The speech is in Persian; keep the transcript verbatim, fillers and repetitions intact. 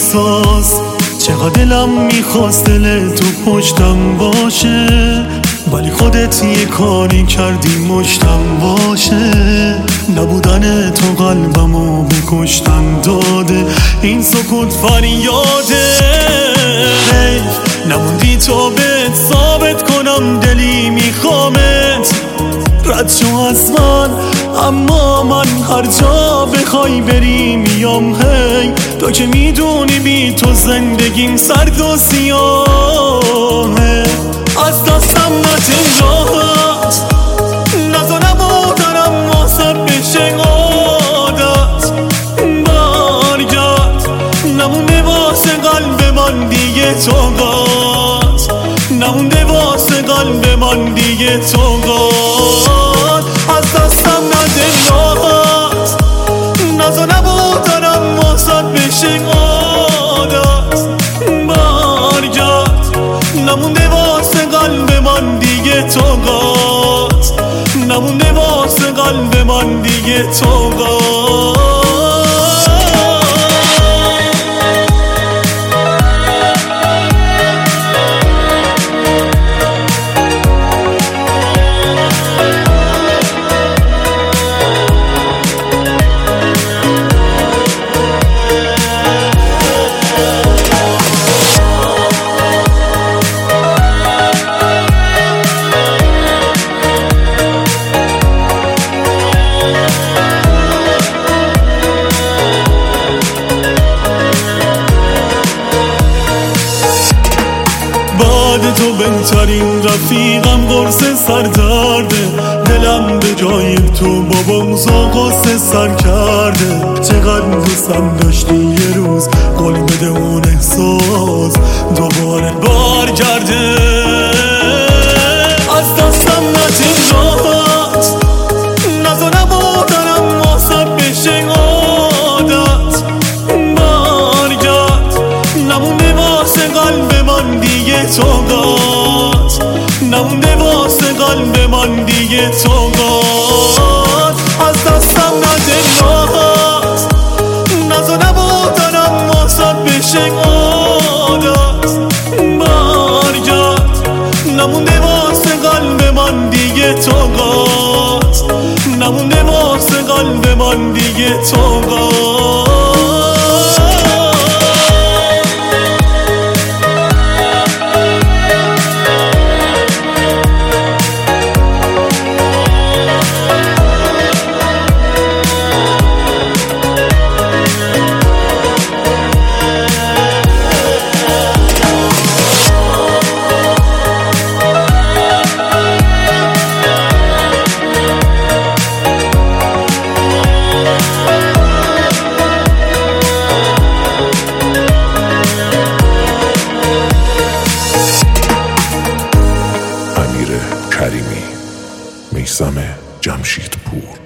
احساس، چقدر دلم میخواست دل تو پشتم باشه، ولی خودت یه کاری کردی مشتم باشه. نبودن تو قلبمو به کشتن داده، این سکوت فریاده. نموندی تو بهت ثابت کنم دلی میخوامت، رد شو از من، اما من هر جا بخوای بری میام. هی تو که میدونی بی تو زندگیم سرد و سیاهه، از دستم نتین راحت، نزانم و دارم واسه بشه عادت. برگرد، نمونده واسه قلب من دیگه طاقت، نمونده واسه قلب من دیگه طاقت. از دستم نتین راحت، نزانم و دارم واسه بشه عادت. برگرد، نمونده واسه قلب من دیگه طاقت، نمونده واسه قلب من دیگه طاقت. بعد تو بهترین رفیقم قرص سردرده، دلم به جای تو بابام زاغاس سر کرده. چقدر دوستم داشتی یه روز قول بده اون احساس دوباره برگرده. از دستم نتین راحت، نزانم و دارم واسه بشه عادت. برگرد، نمونده واسه قلب من دیگه طاقت، نمونده واسه قلب من دیگه طاقت. از دستم نده راحت، نزانم و دارم واسه بشه عادت. برگرد، نمونده واسه قلب من دیگه طاقت، نمونده واسه قلب من دیگه طاقت. کریمی، میثم جمشیدپور.